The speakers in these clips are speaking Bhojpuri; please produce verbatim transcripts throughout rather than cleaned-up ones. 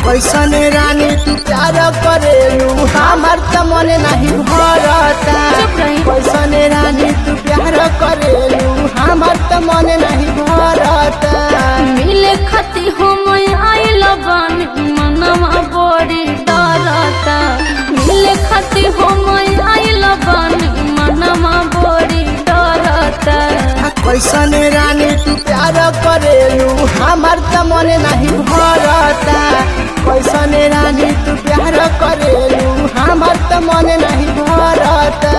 कैसन रानी तू प्यार करेलू हमार त मन नहीं भरता। कैसन रानी तू प्यार करेलू हमार त मन नहीं भरता। मिले खती हम आइल बानी मनवा बड़ी डरता। मिले खती हम आइल बानी मनवा बड़ी डरता। कैसन रानी तू प्यार करेलू हमार त मन नहीं भरता। कैसन रानी तू प्यार करेलू हमार त मन नहीं भरता।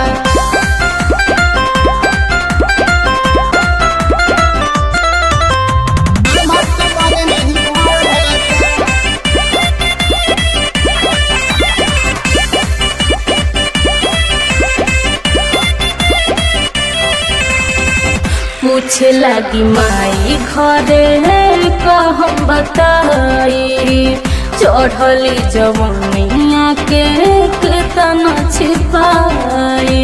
पूछे लगी माई घरे कहम बताई। चढ़ली जवनिया के केतना छिपाई।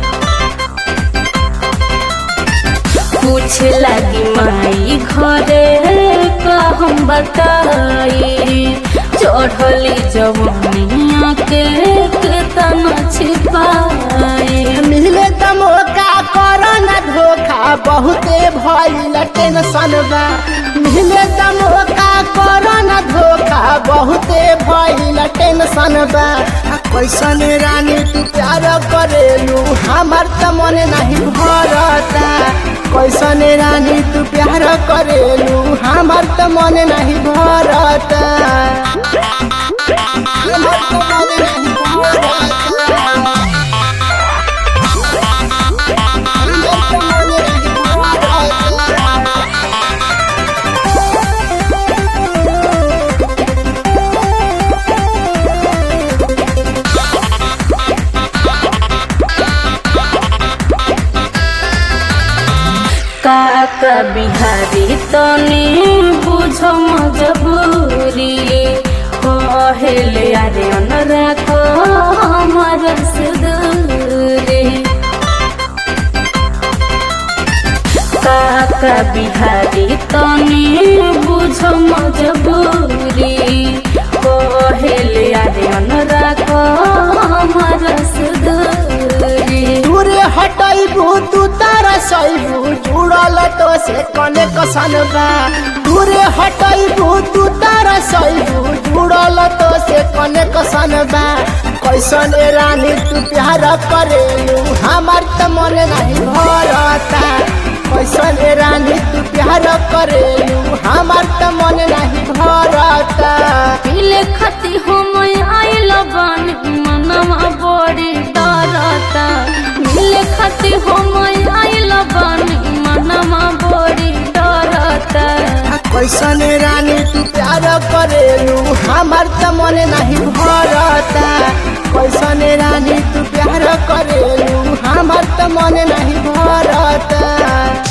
पूछे लगी माई घरे कहम बताई। चढ़ली जवनिया के केतना छिपाई। मिले त मौका करो न धोखा बहुते भइल टेंशन बा। मिले त मौका करो न धोखा बहुते भइल टेंशन बा। कैसन रानी तू प्यार करेलू हमार त मन नहीं भरता। कैसन रानी तू प्यार करेलू हमार त मन नहीं भरता। हमार त मन नहीं भरता। काका बिहारी तनी बुझो मजबूरी। हेले अरे अन रखो हमार से दूरी। काका बिहारी तनी बुझो मजबूरी। हेले अरे अन रखो हमार से दूरी। दूरे हटाइबू तू तारा सैबू जुड़ल तो से कने कसन बा। दूरे हटाइबू तू तारा सैबू जुड़ल तो से कने कसन बा। कैसन रानी तू प्यार करेलू हमार त मन नहीं भरता। कैसन रानी तू प्यार करेलू हमार त मन नहीं भरता। मिले खती हम आइल बानी मनवा बड़ी डरता। मिले खती हम आइल बानी मनवा बड़ी डरता। कैसन रानी तू प्यार करेलू हमार त मन नहीं भरता। कैसन रानी तू प्यार करेलू हमार त मन नहीं भरता।